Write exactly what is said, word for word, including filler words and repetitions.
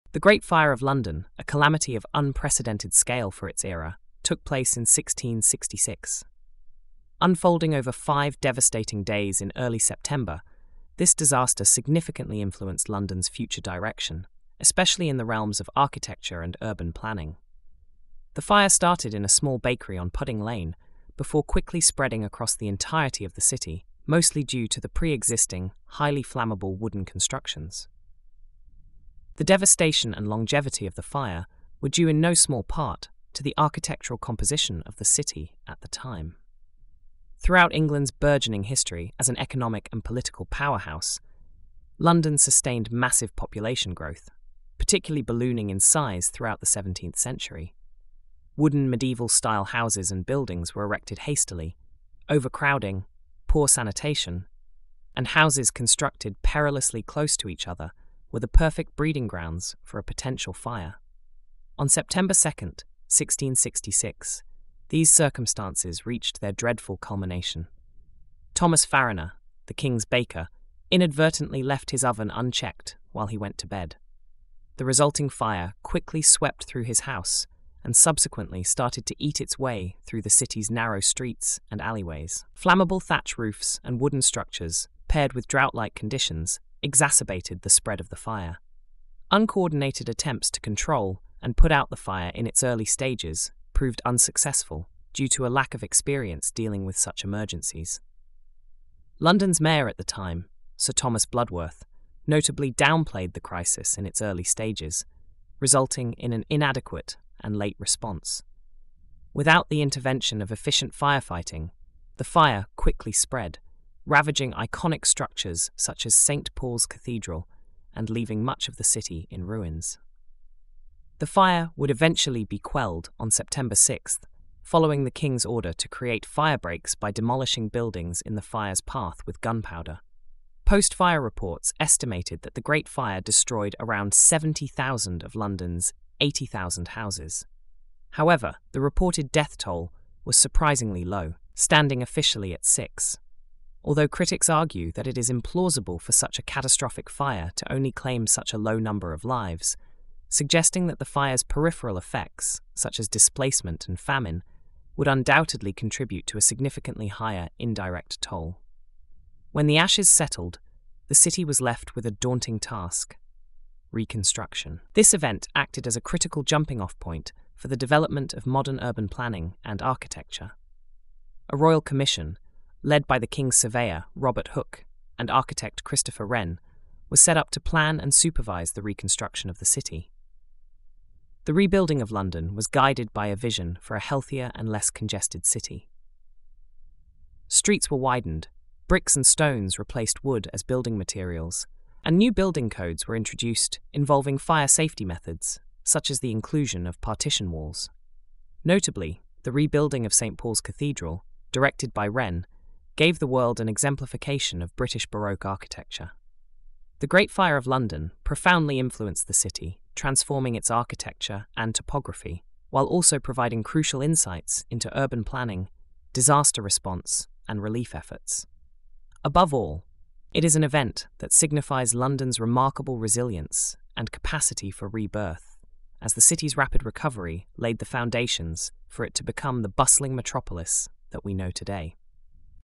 The Great Fire of London, a calamity of unprecedented scale for its era, took place in sixteen sixty-six. Unfolding over five devastating days in early September, this disaster significantly influenced London's future direction, especially in the realms of architecture and urban planning. The fire started in a small bakery on Pudding Lane, before quickly spreading across the entirety of the city, mostly due to the pre-existing, highly flammable wooden constructions. The devastation and longevity of the fire were due in no small part to the architectural composition of the city at the time. Throughout England's burgeoning history as an economic and political powerhouse, London sustained massive population growth, particularly ballooning in size throughout the seventeenth century. Wooden medieval-style houses and buildings were erected hastily, overcrowding, poor sanitation, and houses constructed perilously close to each other were the perfect breeding grounds for a potential fire. On September second, sixteen sixty-six, these circumstances reached their dreadful culmination. Thomas Fariner, the king's baker, inadvertently left his oven unchecked while he went to bed. The resulting fire quickly swept through his house and subsequently started to eat its way through the city's narrow streets and alleyways. Flammable thatch roofs and wooden structures, paired with drought-like conditions, exacerbated the spread of the fire. Uncoordinated attempts to control and put out the fire in its early stages proved unsuccessful due to a lack of experience dealing with such emergencies. London's mayor at the time, Sir Thomas Bloodworth, notably downplayed the crisis in its early stages, resulting in an inadequate and late response. Without the intervention of efficient firefighting, the fire quickly spread, ravaging iconic structures such as Saint Paul's Cathedral and leaving much of the city in ruins. The fire would eventually be quelled on September sixth, following the king's order to create fire breaks by demolishing buildings in the fire's path with gunpowder. Post-fire reports estimated that the Great Fire destroyed around seventy thousand of London's eighty thousand houses. However, the reported death toll was surprisingly low, standing officially at six. Although critics argue that it is implausible for such a catastrophic fire to only claim such a low number of lives, suggesting that the fire's peripheral effects, such as displacement and famine, would undoubtedly contribute to a significantly higher indirect toll. When the ashes settled, the city was left with a daunting task: reconstruction. This event acted as a critical jumping-off point for the development of modern urban planning and architecture. A royal commission, led by the king's surveyor, Robert Hooke, and architect Christopher Wren, was set up to plan and supervise the reconstruction of the city. The rebuilding of London was guided by a vision for a healthier and less congested city. Streets were widened, bricks and stones replaced wood as building materials, and new building codes were introduced involving fire safety methods, such as the inclusion of partition walls. Notably, the rebuilding of Saint Paul's Cathedral, directed by Wren, gave the world an exemplification of British Baroque architecture. The Great Fire of London profoundly influenced the city, transforming its architecture and topography, while also providing crucial insights into urban planning, disaster response, and relief efforts. Above all, it is an event that signifies London's remarkable resilience and capacity for rebirth, as the city's rapid recovery laid the foundations for it to become the bustling metropolis that we know today.